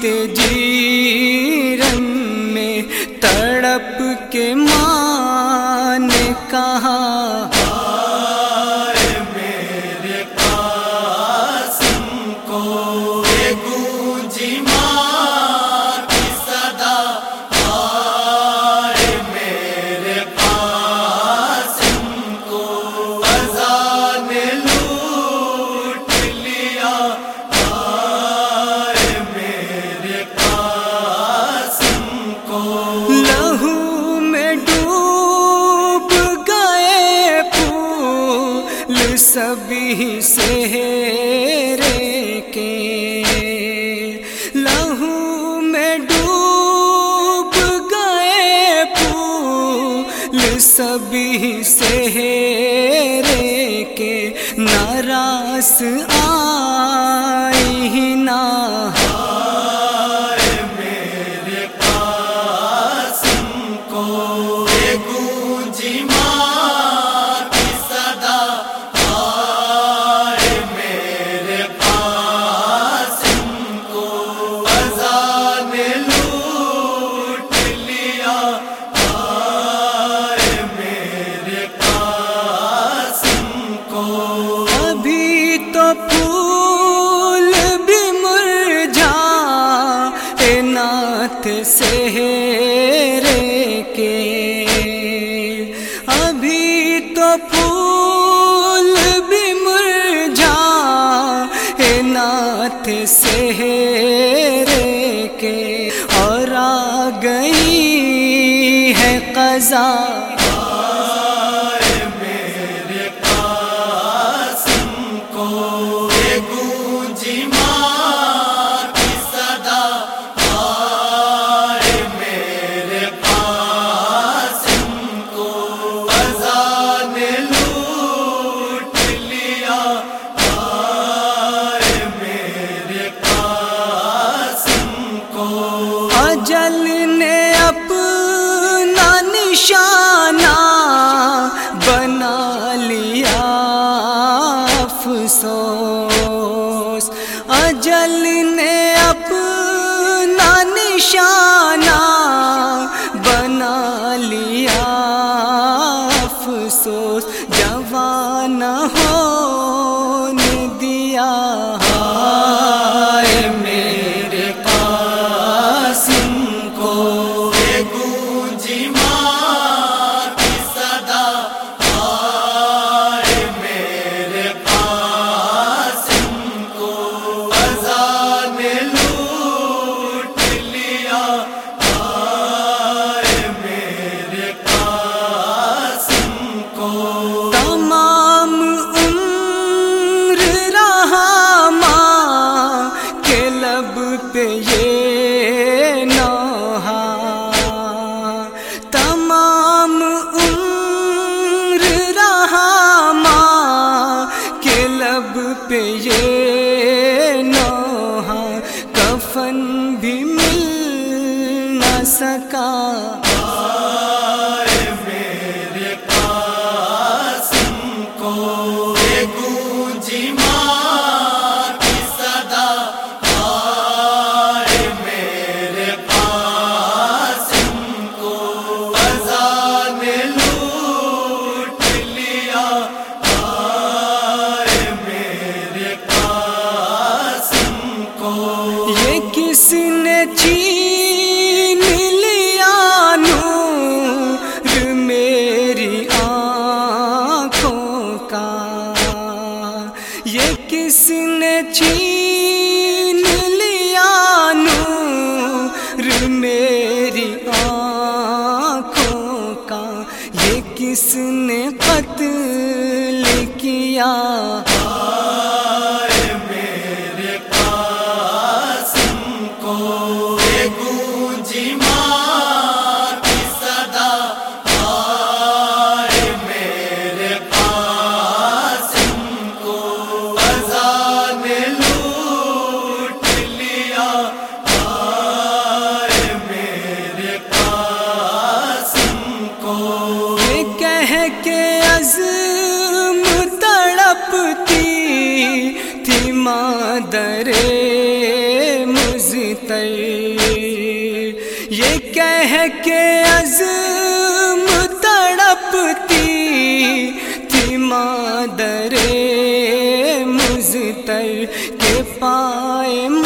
جیتے جیرن میں تڑپ کے ماں نے کہا میرے قاسم کو یہ گونجی ماں کی صدا، میرے قاسم کو اذان نے لوٹ لیا، میرے قاسم کو لہو میں ڈوب گئے پھول سبھی سہرے کے، لہو میں ڈوب گئے پھول سبھی سہرے کے، ناراض آئی نہ میرے قاسم کو یہ گونجی ماں کی صدا، میرے قاسم کو اذان نے لوٹ لیا، میرے قاسم کو ابھی تو پھول بھی مرجھائے نہ تھے سہرے کے، ابھی تو پھول بھی مرجھائے نہ تھے سہرے کے، اور آ گئی ہے قضا میرے قاسم کو یہ گونجی ماں کی صدا، میرے قاسم کو اذان نے لوٹ لیا، میرے قاسم کو اجل نے اپنا نشانہ بنا لیا، افسوس اجل نے اپنا نشانہ بنا لیا، افسوس جوان نہ ہونے دیا، میرے قاسم کو یہ گونجی ماں کی صدا، میرے قاسم کو اذان نے لوٹ لیا، میرے قاسم کو تمام عمر رہا ماں کے لب پہ یہ نوحہ، تمام عمر رہا ماں کے لب پہ یہ نوحہ، کفن بھی مل نہ سکا، میرے قاسم کو یہ گونجی ماں کی صدا، میرے قاسم کو اذان نے لوٹ لیا، میرے قاسم کو یہ کس نے چھین لیا نور میری آنکھوں کا، یہ کس نے چھین لیا نور میری آنکھوں کا، یہ کس نے قتل کیا، میرے قاسم کو یہ گونجی ماں کی صدا، میرے قاسم کو اذان نے لوٹ لیا، میرے قاسم کو یہ کہہ کے عزم تڑپتا مزتر، یہ کہہ کے عزم تڑپتی تھی مادر مزتر کے پائے